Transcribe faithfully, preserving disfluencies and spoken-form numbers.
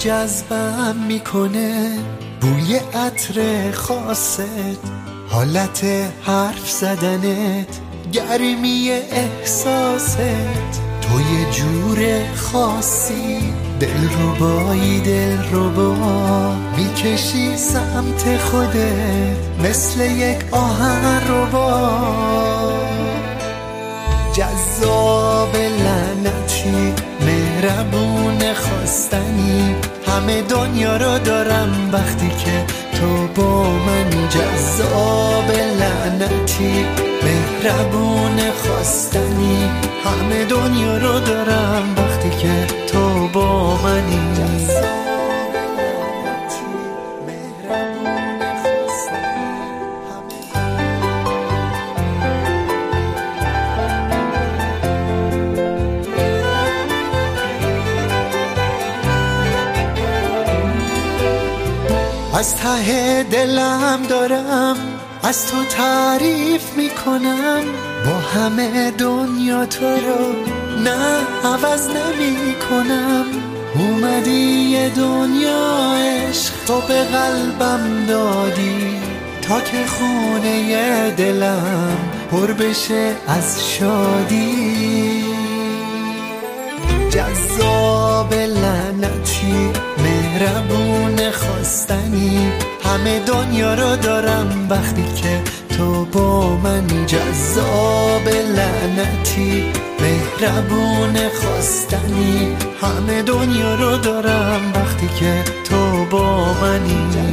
جذبم میکنه بوی عطر خاصت، حالت حرف زدنت، گرمی احساست. تو یه جور خاصی، دلربایی دلربا، میکشی سمت خودت مثل یک آهنربا. جذاب لعنتی، مهربون خواستنی، همه دنیا رو دارم وقتی که تو با منی. جذاب لعنتی، مهربون خواستنی، همه دنیا رو دارم وقتی که تو با منی. از ته دلم دارم از تو تعریف میکنم، با همه دنیا تو رو نه عوض نمی کنم. اومدی یه دنیا عشق تو به قلبم دادی، تا که خونه دلم پر بشه از شادی. جذاب لعنتی، مهربون خواستنی، همه دنیا رو دارم وقتی که تو با منی. جذاب لعنتی، مهربون خواستنی، همه دنیا رو دارم وقتی که تو با منی.